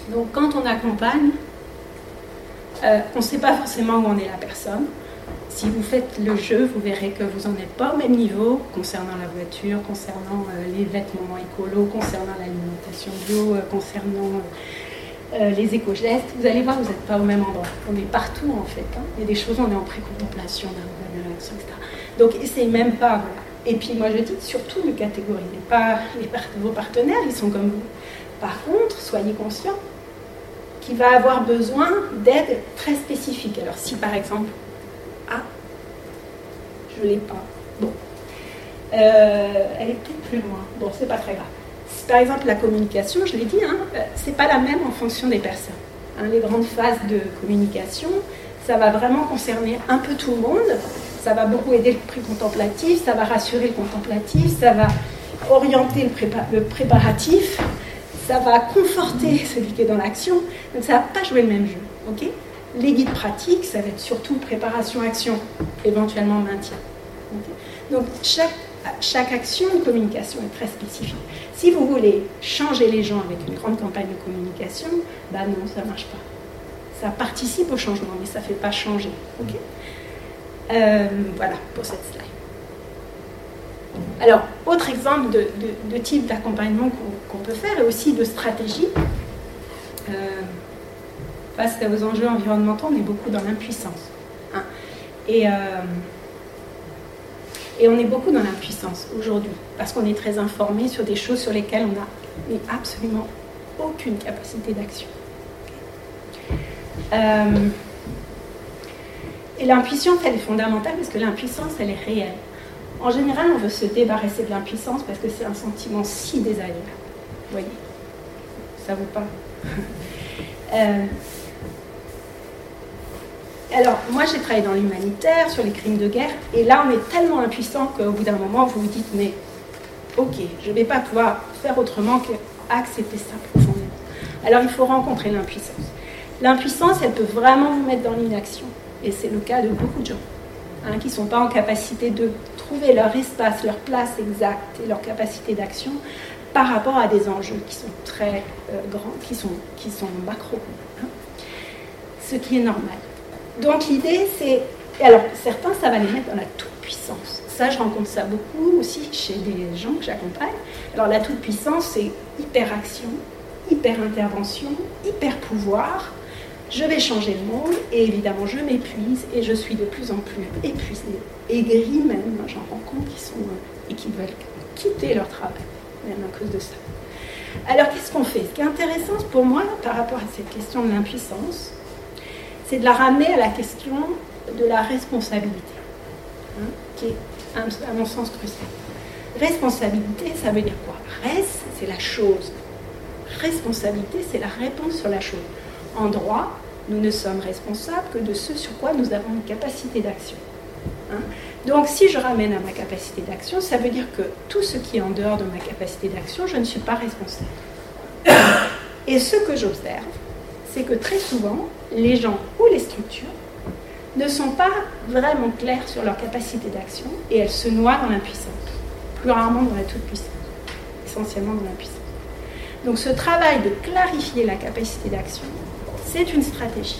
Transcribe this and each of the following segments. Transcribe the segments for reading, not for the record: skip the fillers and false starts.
Donc quand on accompagne, on ne sait pas forcément où en est la personne. Si vous faites le jeu, vous verrez que vous n'en êtes pas au même niveau concernant la voiture, concernant les vêtements écolos, concernant l'alimentation bio, concernant les éco-gestes. Vous allez voir, vous n'êtes pas au même endroit. On est partout en fait. Hein. Il y a des choses, on est en pré-contemplation, etc. Donc essayez même pas. Voilà. Et puis moi je dis, surtout ne catégorisez pas vos partenaires, ils sont comme vous. Par contre, soyez conscient qu'il va avoir besoin d'aide très spécifique. Alors si par exemple, je ne l'ai pas, bon, elle est peut-être plus loin, bon c'est pas très grave. Si, par exemple la communication, je l'ai dit, hein, c'est pas la même en fonction des personnes. Hein, les grandes phases de communication, ça va vraiment concerner un peu tout le monde, ça va beaucoup aider le pré-contemplatif, ça va rassurer le contemplatif, ça va orienter le préparatif, ça va conforter celui qui est dans l'action, donc ça ne va pas jouer le même jeu. Okay, les guides pratiques, ça va être surtout préparation-action, éventuellement maintien. Okay, donc chaque action de communication est très spécifique. Si vous voulez changer les gens avec une grande campagne de communication, bah non, ça ne marche pas. Ça participe au changement, mais ça ne fait pas changer. Okay, voilà pour cette slide. Alors, autre exemple de type d'accompagnement qu'on peut faire et aussi de stratégie. Face aux enjeux environnementaux, on est beaucoup dans l'impuissance. Hein. Et on est beaucoup dans l'impuissance aujourd'hui, parce qu'on est très informé sur des choses sur lesquelles on n'a absolument aucune capacité d'action. Et l'impuissance, elle est fondamentale, parce que l'impuissance, elle est réelle. En général, on veut se débarrasser de l'impuissance parce que c'est un sentiment si désagréable. Vous voyez, ça vous parle. Alors, moi, j'ai travaillé dans l'humanitaire, sur les crimes de guerre, et là, on est tellement impuissant qu'au bout d'un moment, vous vous dites, mais ok, je ne vais pas pouvoir faire autrement qu'accepter ça profondément. Alors, il faut rencontrer l'impuissance. L'impuissance, elle peut vraiment vous mettre dans l'inaction, et c'est le cas de beaucoup de gens. Hein, qui ne sont pas en capacité de trouver leur espace, leur place exacte et leur capacité d'action par rapport à des enjeux qui sont très grands, qui sont macro. Hein, ce qui est normal. Donc l'idée, c'est... Alors, certains, ça va les mettre dans la toute-puissance. Ça, je rencontre ça beaucoup aussi chez des gens que j'accompagne. Alors, la toute-puissance, c'est hyper-action, hyper-intervention, hyper-pouvoir. Je vais changer le monde, et évidemment, je m'épuise, et je suis de plus en plus épuisée, aigrie même. J'en rencontre qui sont... et qui veulent quitter leur travail, même à cause de ça. Alors, qu'est-ce qu'on fait? Ce qui est intéressant pour moi, par rapport à cette question de l'impuissance, c'est de la ramener à la question de la responsabilité, hein, qui est, à mon sens, cruciale. Responsabilité, ça veut dire quoi? Res, c'est la chose. Responsabilité, c'est la réponse sur la chose. En droit, nous ne sommes responsables que de ce sur quoi nous avons une capacité d'action. Hein? Donc, si je ramène à ma capacité d'action, ça veut dire que tout ce qui est en dehors de ma capacité d'action, je ne suis pas responsable. Et ce que j'observe, c'est que très souvent, les gens ou les structures ne sont pas vraiment clairs sur leur capacité d'action et elles se noient dans l'impuissance, plus rarement dans la toute-puissance, essentiellement dans l'impuissance. Donc ce travail de clarifier la capacité d'action, c'est une stratégie.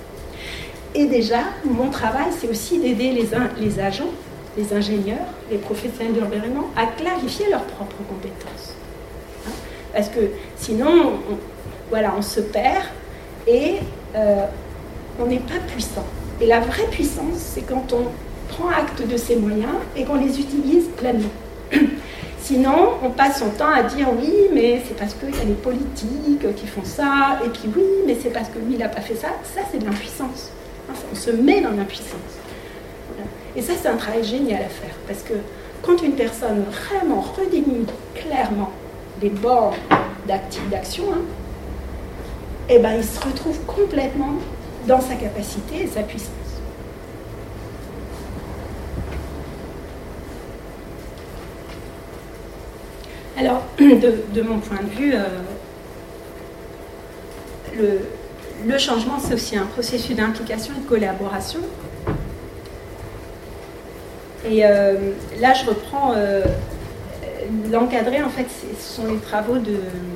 Et déjà, mon travail, c'est aussi d'aider les agents, les ingénieurs, les professionnels de l'environnement à clarifier leurs propres compétences. Hein? Parce que sinon, on se perd et on n'est pas puissant. Et la vraie puissance, c'est quand on prend acte de ces moyens et qu'on les utilise pleinement. Sinon, on passe son temps à dire oui, mais c'est parce qu'il y a les politiques qui font ça, et puis oui, mais c'est parce que lui, il n'a pas fait ça. Ça, c'est de l'impuissance. On se met dans l'impuissance. Voilà. Et ça, c'est un travail génial à faire, parce que quand une personne vraiment redélimite clairement les bornes d'action, eh ben, il se retrouve complètement dans sa capacité et sa puissance. Alors, de mon point de vue, le changement, c'est aussi un processus d'implication et de collaboration. Et là, je reprends l'encadré, en fait, ce sont les travaux de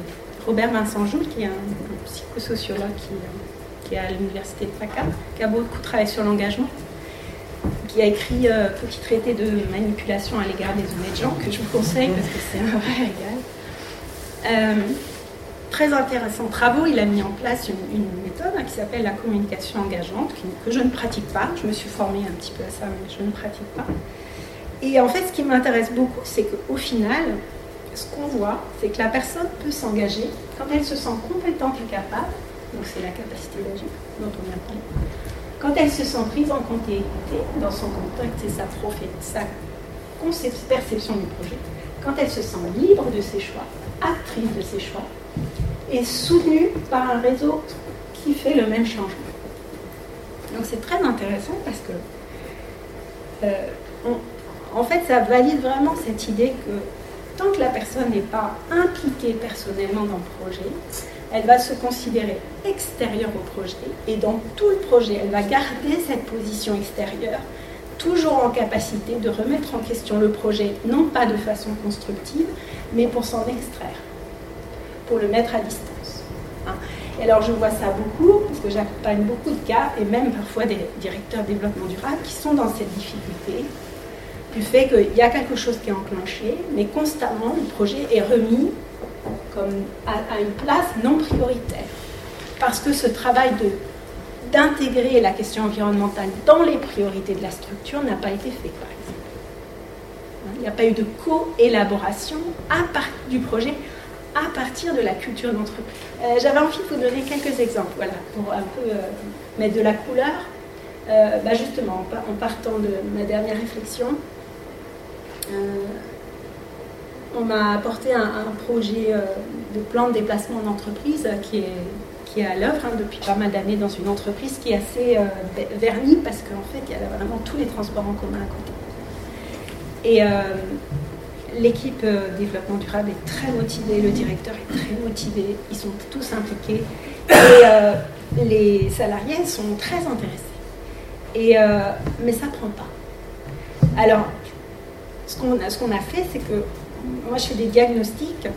Robert Vincent Joule, qui est un psychosociologue qui est à l'université de PACA, qui a beaucoup travaillé sur l'engagement, qui a écrit Petit traité de manipulation à l'égard des honnêtes gens, que je vous conseille parce que c'est un vrai régal. Très intéressants travaux. Il a mis en place une méthode qui s'appelle la communication engageante, que je ne pratique pas. Je me suis formée un petit peu à ça, mais je ne pratique pas. Et en fait, ce qui m'intéresse beaucoup, c'est qu'au final, ce qu'on voit, c'est que la personne peut s'engager quand elle se sent compétente et capable, donc c'est la capacité d'agir dont on vient de parler, quand elle se sent prise en compte et écoutée dans son contexte et sa perception du projet, quand elle se sent libre de ses choix, actrice de ses choix, et soutenue par un réseau qui fait le même changement. Donc c'est très intéressant parce que en fait ça valide vraiment cette idée que tant que la personne n'est pas impliquée personnellement dans le projet, elle va se considérer extérieure au projet et dans tout le projet, elle va garder cette position extérieure, toujours en capacité de remettre en question le projet, non pas de façon constructive, mais pour s'en extraire, pour le mettre à distance. Et alors je vois ça beaucoup, parce que j'accompagne beaucoup de cas, et même parfois des directeurs de développement durable qui sont dans cette difficulté, du fait qu'il y a quelque chose qui est enclenché, mais constamment le projet est remis comme à une place non prioritaire. Parce que ce travail d'intégrer la question environnementale dans les priorités de la structure n'a pas été fait, par exemple. Il n'y a pas eu de co-élaboration du projet à partir de la culture d'entreprise. J'avais envie de vous donner quelques exemples, voilà, pour un peu mettre de la couleur. Justement, en partant de ma dernière réflexion, on m'a apporté un projet de plan de déplacement d'entreprise qui est à l'œuvre depuis pas mal d'années dans une entreprise qui est assez vernie parce qu'en fait, il y a vraiment tous les transports en commun à côté. Et l'équipe développement durable est très motivée, le directeur est très motivé, ils sont tous impliqués et les salariés sont très intéressés. Mais ça ne prend pas. Alors, ce qu'on a fait, c'est que moi, je fais des diagnostics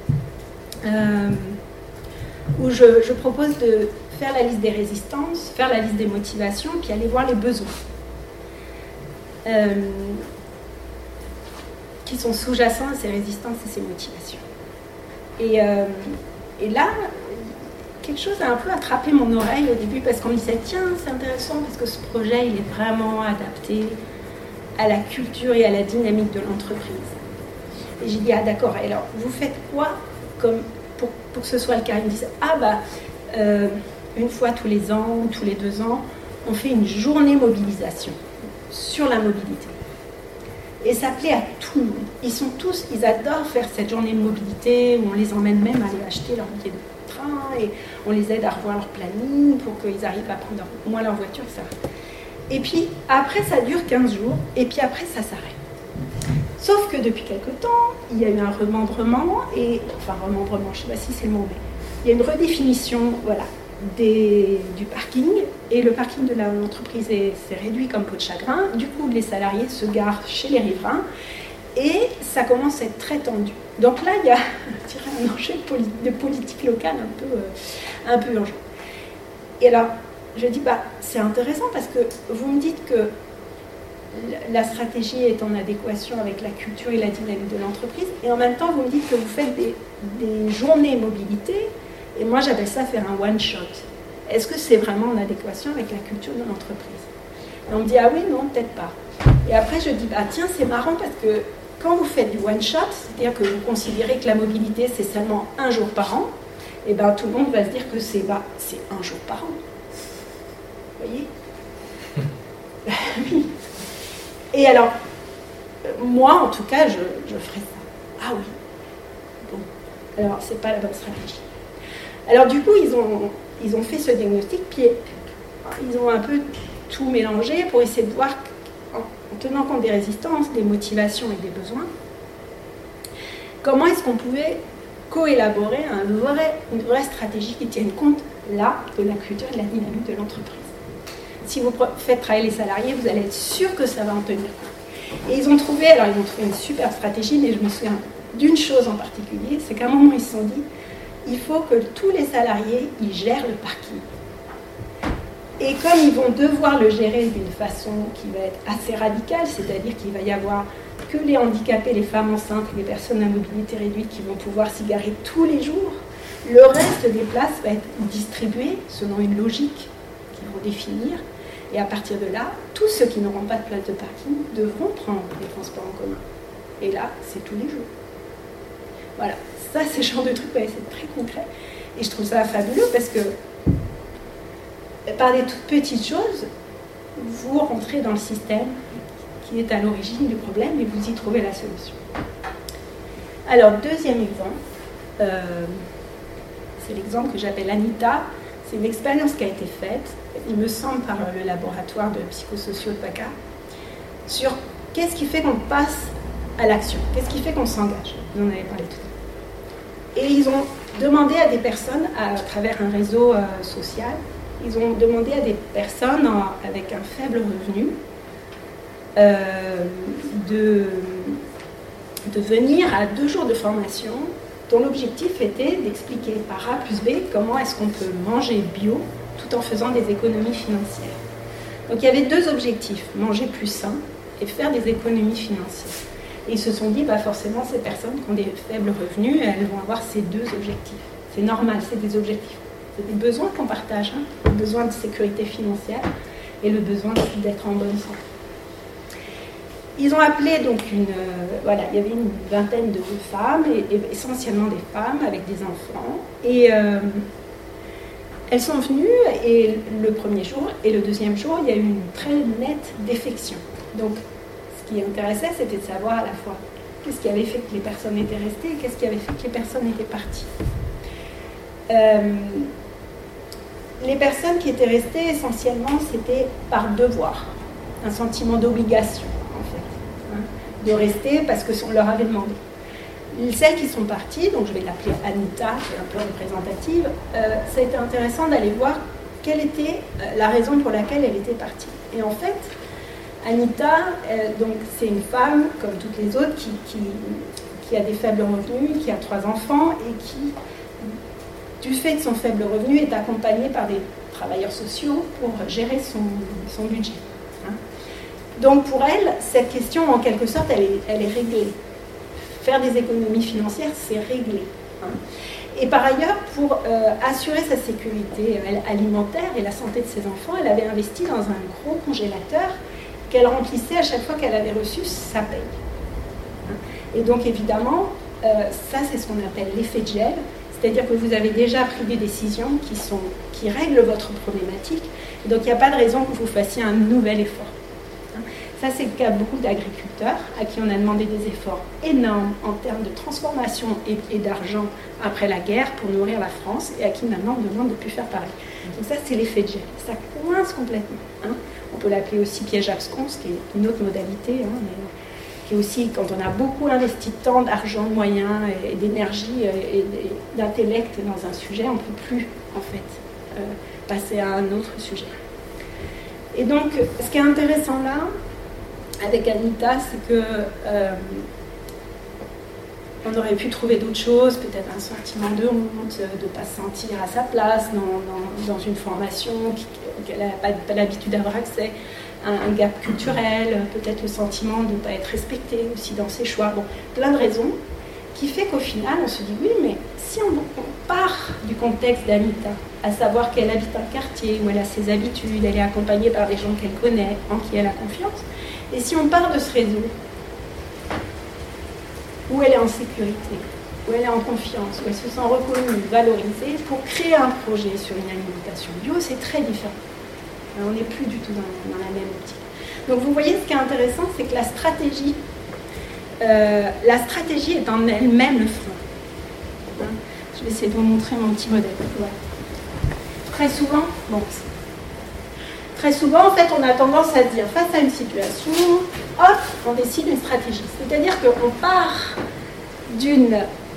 où je propose de faire la liste des résistances, faire la liste des motivations, puis aller voir les besoins qui sont sous-jacents à ces résistances et ces motivations. Et là, quelque chose a un peu attrapé mon oreille au début parce qu'on me disait tiens, c'est intéressant parce que ce projet, il est vraiment adapté à la culture et à la dynamique de l'entreprise. Et j'ai dit, ah d'accord, alors vous faites quoi pour que ce soit le cas? Ils me disent, une fois tous les ans, tous les 2 ans, on fait une journée mobilisation sur la mobilité. Et ça plaît à tout le monde. Ils adorent faire cette journée de mobilité où on les emmène même à aller acheter leur billet de train et on les aide à revoir leur planning pour qu'ils arrivent à prendre moins leur voiture, etc. Et puis après, ça dure 15 jours et puis après, ça s'arrête. Sauf que depuis quelque temps, il y a eu un remembrement, remembrement, je ne sais pas si c'est le mot, mais il y a une redéfinition du parking, et le parking de l'entreprise s'est réduit comme peau de chagrin. Du coup, les salariés se garent chez les riverains, et ça commence à être très tendu. Donc là, il y a un enjeu de politique locale un peu urgent. Et alors, je dis, c'est intéressant parce que vous me dites que la stratégie est en adéquation avec la culture et la dynamique de l'entreprise, et en même temps vous me dites que vous faites des journées mobilité, et moi j'appelle ça faire un one-shot. Est-ce que c'est vraiment en adéquation avec la culture de l'entreprise? Et on me dit ah oui, non, peut-être pas. Et après je dis tiens, c'est marrant parce que quand vous faites du one-shot, c'est-à-dire que vous considérez que la mobilité c'est seulement 1 jour par an, et tout le monde va se dire que c'est 1 jour par an. Vous voyez? Oui. Et alors, moi, en tout cas, je ferais ça. Ah oui. Bon. Alors, c'est pas la bonne stratégie. Alors, du coup, ils ont fait ce diagnostic, puis ils ont un peu tout mélangé pour essayer de voir, en tenant compte des résistances, des motivations et des besoins, comment est-ce qu'on pouvait co-élaborer une vraie stratégie qui tienne compte, là, de la culture et de la dynamique de l'entreprise. Si vous faites travailler les salariés, vous allez être sûr que ça va en tenir compte. Et ils ont trouvé une super stratégie, mais je me souviens d'une chose en particulier, c'est qu'à un moment, ils se sont dit, il faut que tous les salariés y gèrent le parking. Et comme ils vont devoir le gérer d'une façon qui va être assez radicale, c'est-à-dire qu'il va y avoir que les handicapés, les femmes enceintes et les personnes à mobilité réduite qui vont pouvoir s'y garer tous les jours, le reste des places va être distribué selon une logique qu'ils vont définir. Et à partir de là, tous ceux qui n'auront pas de place de parking devront prendre les transports en commun. Et là, c'est tous les jours. Voilà, ça c'est le genre de truc, ouais, c'est très concret. Et je trouve ça fabuleux parce que par des toutes petites choses, vous rentrez dans le système qui est à l'origine du problème et vous y trouvez la solution. Alors, deuxième exemple, c'est l'exemple que j'appelle Anita. C'est une expérience qui a été faite, il me semble, par le laboratoire de psychosociaux de PACA, sur qu'est-ce qui fait qu'on passe à l'action, qu'est-ce qui fait qu'on s'engage. Vous en avez parlé tout à l'heure. Et ils ont demandé à des personnes, à travers un réseau social, ils ont demandé à des personnes avec un faible revenu de venir à 2 jours de formation dont l'objectif était d'expliquer par A plus B comment est-ce qu'on peut manger bio tout en faisant des économies financières. Donc il y avait 2 objectifs, manger plus sain et faire des économies financières. Et ils se sont dit, forcément, ces personnes qui ont des faibles revenus, elles vont avoir ces 2 objectifs. C'est normal, c'est des objectifs. C'est des besoins qu'on partage, le besoin de sécurité financière et le besoin d'être en bonne santé. Ils ont appelé donc il y avait une vingtaine de femmes, et essentiellement des femmes avec des enfants. Et elles sont venues, et le premier jour et le deuxième jour, il y a eu une très nette défection. Donc, ce qui intéressait, c'était de savoir à la fois qu'est-ce qui avait fait que les personnes étaient restées et qu'est-ce qui avait fait que les personnes étaient parties. Les personnes qui étaient restées, essentiellement, c'était par devoir, un sentiment d'obligation, en fait, de rester parce qu'on leur avait demandé. Celles qui sont parties, donc je vais l'appeler Anita, qui est un peu représentative, ça a été intéressant d'aller voir quelle était la raison pour laquelle elle était partie. Et en fait, Anita, donc c'est une femme, comme toutes les autres, qui a des faibles revenus, qui a 3 enfants et qui, du fait de son faible revenu, est accompagnée par des travailleurs sociaux pour gérer son budget. Donc pour elle, cette question, en quelque sorte, elle est réglée. Faire des économies financières, c'est réglé. Et par ailleurs, pour assurer sa sécurité alimentaire et la santé de ses enfants, elle avait investi dans un gros congélateur qu'elle remplissait à chaque fois qu'elle avait reçu sa paye. Et donc évidemment, ça c'est ce qu'on appelle l'effet de gel, c'est-à-dire que vous avez déjà pris des décisions qui règlent votre problématique, et donc il n'y a pas de raison que vous fassiez un nouvel effort. Ça, c'est le cas de beaucoup d'agriculteurs à qui on a demandé des efforts énormes en termes de transformation et d'argent après la guerre pour nourrir la France, et à qui maintenant on demande de ne plus faire pareil. Donc ça, c'est l'effet de gel. Ça coince complètement. On peut l'appeler aussi piège absconce, qui est une autre modalité, mais qui est aussi, quand on a beaucoup investi de temps, d'argent, de moyens et d'énergie et d'intellect dans un sujet, on ne peut plus, en fait, passer à un autre sujet. Et donc, ce qui est intéressant là, avec Anita, c'est que on aurait pu trouver d'autres choses, peut-être un sentiment de honte, de ne pas se sentir à sa place dans une formation qu'elle n'a pas l'habitude d'avoir accès, un gap culturel, peut-être le sentiment de ne pas être respectée aussi dans ses choix. Bon, plein de raisons qui fait qu'au final, on se dit oui, mais si on part du contexte d'Anita, à savoir qu'elle habite un quartier où elle a ses habitudes, elle est accompagnée par des gens qu'elle connaît, en qui elle a confiance, et si on part de ce réseau, où elle est en sécurité, où elle est en confiance, où elle se sent reconnue, valorisée, pour créer un projet sur une alimentation bio, c'est très différent. On n'est plus du tout dans la même optique. Donc vous voyez, ce qui est intéressant, c'est que la stratégie est en elle-même le frein. Je vais essayer de vous montrer mon petit modèle. Ouais. Très souvent, en fait, on a tendance à se dire, face à une situation, hop, on décide une stratégie. C'est-à-dire qu'on part d'une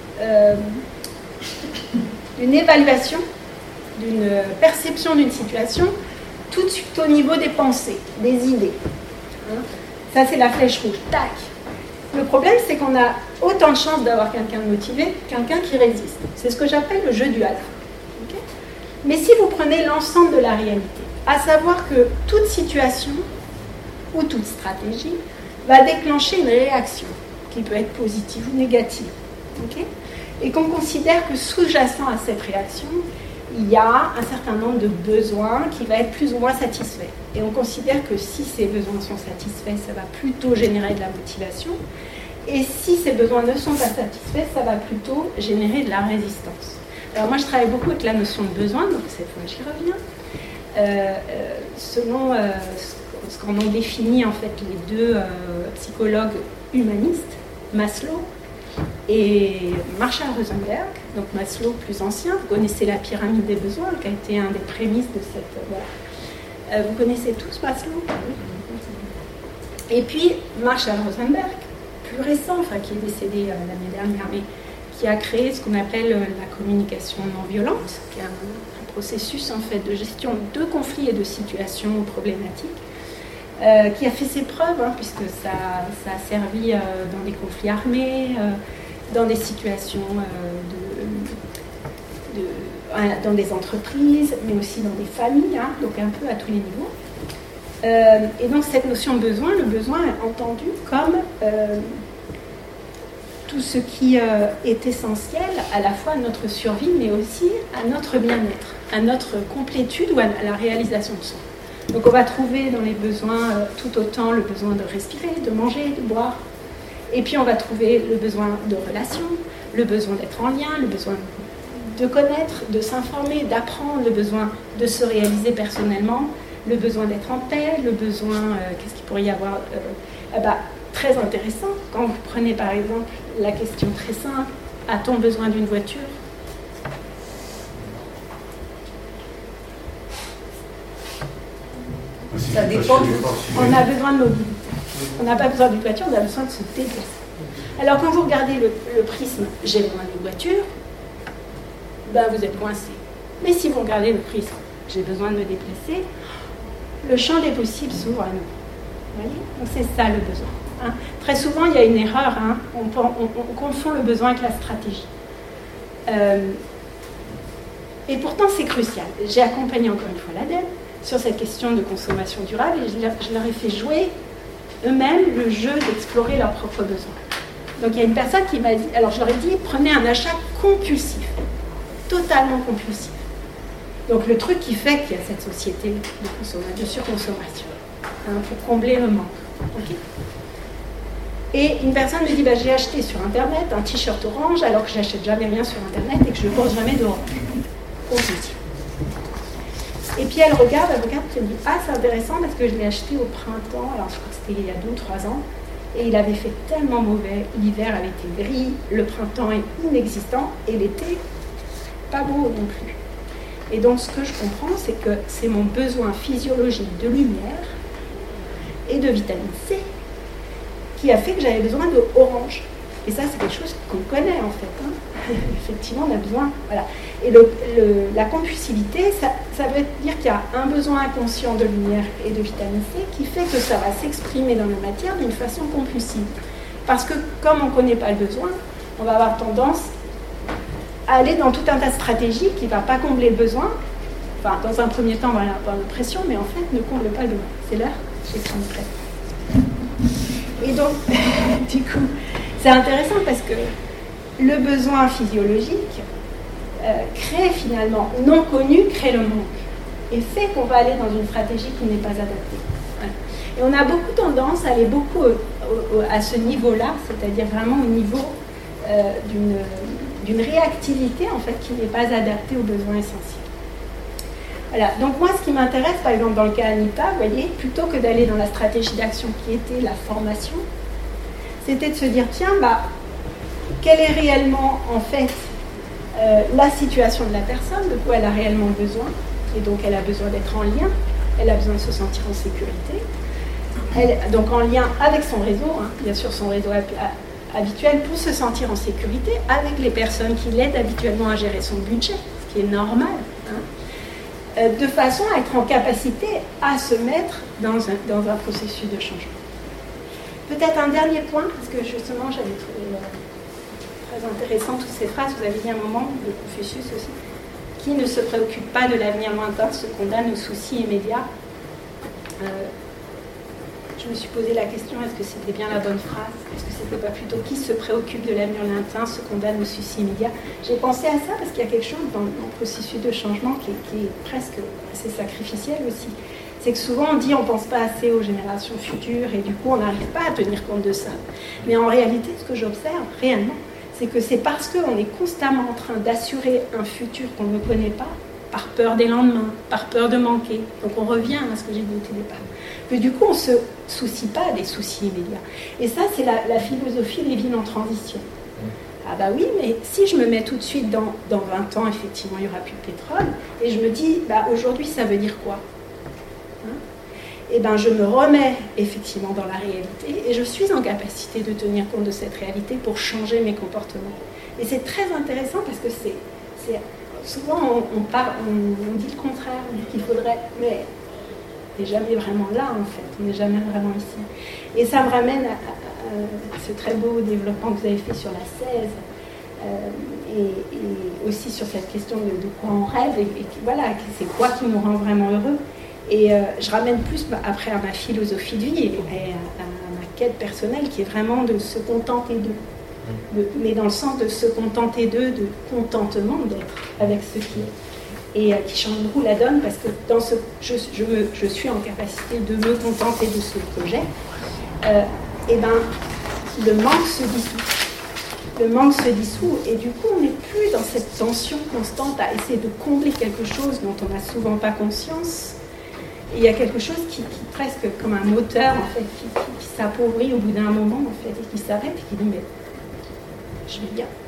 évaluation, d'une perception d'une situation, tout de suite au niveau des pensées, des idées. Ça, c'est la flèche rouge. Tac. Le problème, c'est qu'on a autant de chances d'avoir quelqu'un de motivé que quelqu'un qui résiste. C'est ce que j'appelle le jeu du hasard. Okay. Mais si vous prenez l'ensemble de la réalité, à savoir que toute situation ou toute stratégie va déclencher une réaction qui peut être positive ou négative. Okay, et qu'on considère que sous-jacent à cette réaction, il y a un certain nombre de besoins qui va être plus ou moins satisfaits. Et on considère que si ces besoins sont satisfaits, ça va plutôt générer de la motivation. Et si ces besoins ne sont pas satisfaits, ça va plutôt générer de la résistance. Alors moi, je travaille beaucoup avec la notion de besoin, donc cette fois, j'y reviens. Selon ce qu'en ont défini en fait les deux psychologues humanistes, Maslow et Marshall Rosenberg, donc Maslow plus ancien, vous connaissez la pyramide des besoins, qui a été un des prémices de cette... voilà. Vous connaissez tous Maslow? Et puis Marshall Rosenberg, plus récent, enfin qui est décédé l'année dernière, mais qui a créé ce qu'on appelle la communication non violente, qui est un processus en fait de gestion de conflits et de situations problématiques, qui a fait ses preuves, hein, puisque ça a servi dans des conflits armés, dans des situations dans des entreprises, mais aussi dans des familles, hein, donc un peu à tous les niveaux. Et donc cette notion de besoin, le besoin est entendu comme tout ce qui est essentiel à la fois à notre survie, mais aussi à notre bien-être, à notre complétude ou à la réalisation de soi. Donc on va trouver dans les besoins tout autant le besoin de respirer, de manger, de boire. Et puis on va trouver le besoin de relation, le besoin d'être en lien, le besoin de connaître, de s'informer, d'apprendre, le besoin de se réaliser personnellement, le besoin d'être en paix, le besoin, qu'est-ce qu'il pourrait y avoir très intéressant, quand vous prenez par exemple la question très simple, a-t-on besoin d'une voiture ? Ça dépend. On a besoin de mobilité. On n'a pas besoin d'une voiture, on a besoin de se déplacer. Alors quand vous regardez le prisme « j'ai besoin d'une voiture », ben vous êtes coincé. Mais si vous regardez le prisme « j'ai besoin de me déplacer », le champ des possibles s'ouvre à nous. Vous voyez ? Donc c'est ça le besoin. Hein. Très souvent, il y a une erreur. Hein. On confond le besoin avec la stratégie. Et pourtant, c'est crucial. J'ai accompagné encore une fois l'ADEME sur cette question de consommation durable et je leur ai fait jouer eux-mêmes le jeu d'explorer leurs propres besoins. Donc il y a une personne qui m'a dit, alors je leur ai dit, prenez un achat compulsif, totalement compulsif. Donc le truc qui fait qu'il y a cette société de surconsommation, hein, pour combler le manque. Okay. Et une personne me dit, j'ai acheté sur Internet un t-shirt orange alors que je n'achète jamais rien sur Internet et que je ne porte jamais d'orange. Compulsif. Et puis elle regarde, elle me dit, ah c'est intéressant parce que je l'ai acheté au printemps, alors je crois que c'était il y a 2 ou 3 ans, et il avait fait tellement mauvais, l'hiver avait été gris, le printemps est inexistant, et l'été, pas beau non plus. Et donc ce que je comprends, c'est que c'est mon besoin physiologique de lumière et de vitamine C qui a fait que j'avais besoin de orange. Et ça, c'est quelque chose qu'on connaît en fait. Hein. Effectivement, on a besoin. Voilà. Et la compulsivité, ça veut dire qu'il y a un besoin inconscient de lumière et de vitamine C qui fait que ça va s'exprimer dans la matière d'une façon compulsive. Parce que comme on ne connaît pas le besoin, on va avoir tendance à aller dans tout un tas de stratégies qui ne va pas combler le besoin. Enfin, dans un premier temps, on va avoir l'impression, mais en fait, ne comble pas le besoin. C'est l'heure, j'ai pris une crème. Et donc, du coup, c'est intéressant parce que le besoin physiologique crée finalement, non connu, crée le manque et fait qu'on va aller dans une stratégie qui n'est pas adaptée. Voilà. Et on a beaucoup tendance à aller beaucoup à ce niveau-là, c'est-à-dire vraiment au niveau d'une réactivité en fait qui n'est pas adaptée aux besoins essentiels. Voilà. Donc moi, ce qui m'intéresse, par exemple dans le cas Anita, vous voyez, plutôt que d'aller dans la stratégie d'action qui était la formation, c'était de se dire, tiens, quelle est réellement, en fait, la situation de la personne, de quoi elle a réellement besoin, et donc elle a besoin d'être en lien, elle a besoin de se sentir en sécurité, donc en lien avec son réseau, hein, bien sûr son réseau habituel, pour se sentir en sécurité avec les personnes qui l'aident habituellement à gérer son budget, ce qui est normal, hein, de façon à être en capacité à se mettre dans un processus de changement. Peut-être un dernier point, parce que justement j'avais trouvé très intéressant toutes ces phrases. Vous avez dit un moment, de Confucius aussi, qui ne se préoccupe pas de l'avenir lointain se condamne aux soucis immédiats. Je me suis posé la question, est-ce que c'était bien la bonne phrase? Est-ce que c'était pas plutôt qui se préoccupe de l'avenir lointain se condamne aux soucis immédiats? J'ai pensé à ça parce qu'il y a quelque chose dans le processus de changement qui est presque assez sacrificiel aussi. C'est que souvent on dit on ne pense pas assez aux générations futures et du coup on n'arrive pas à tenir compte de ça. Mais en réalité, ce que j'observe réellement, c'est que c'est parce qu'on est constamment en train d'assurer un futur qu'on ne connaît pas, par peur des lendemains, par peur de manquer. Donc on revient à ce que j'ai dit au départ. Que du coup on ne se soucie pas des soucis immédiats. Et ça c'est la philosophie des villes en transition. Ah bah oui, mais si je me mets tout de suite dans 20 ans, effectivement il n'y aura plus de pétrole, et je me dis, bah aujourd'hui ça veut dire quoi? Et ben je me remets effectivement dans la réalité et je suis en capacité de tenir compte de cette réalité pour changer mes comportements. Et c'est très intéressant parce que c'est souvent on dit le contraire, on dit qu'il faudrait, mais on n'est jamais vraiment là en fait, on n'est jamais vraiment ici. Et ça me ramène à ce très beau développement que vous avez fait sur la 16 et aussi sur cette question de quoi on rêve et voilà, c'est quoi qui nous rend vraiment heureux. Et je ramène plus après à ma philosophie de vie et à ma quête personnelle qui est vraiment de se contenter d'eux. Mais dans le sens de se contenter d'eux, de contentement d'être avec ce qui est. Et qui change beaucoup la donne parce que dans je suis en capacité de me contenter de ce que j'ai. Et ben le manque se dissout. Le manque se dissout et du coup on n'est plus dans cette tension constante à essayer de combler quelque chose dont on n'a souvent pas conscience. Et il y a quelque chose qui presque comme un moteur en fait, qui s'appauvrit au bout d'un moment en fait, et qui s'arrête et qui dit mais je vais bien.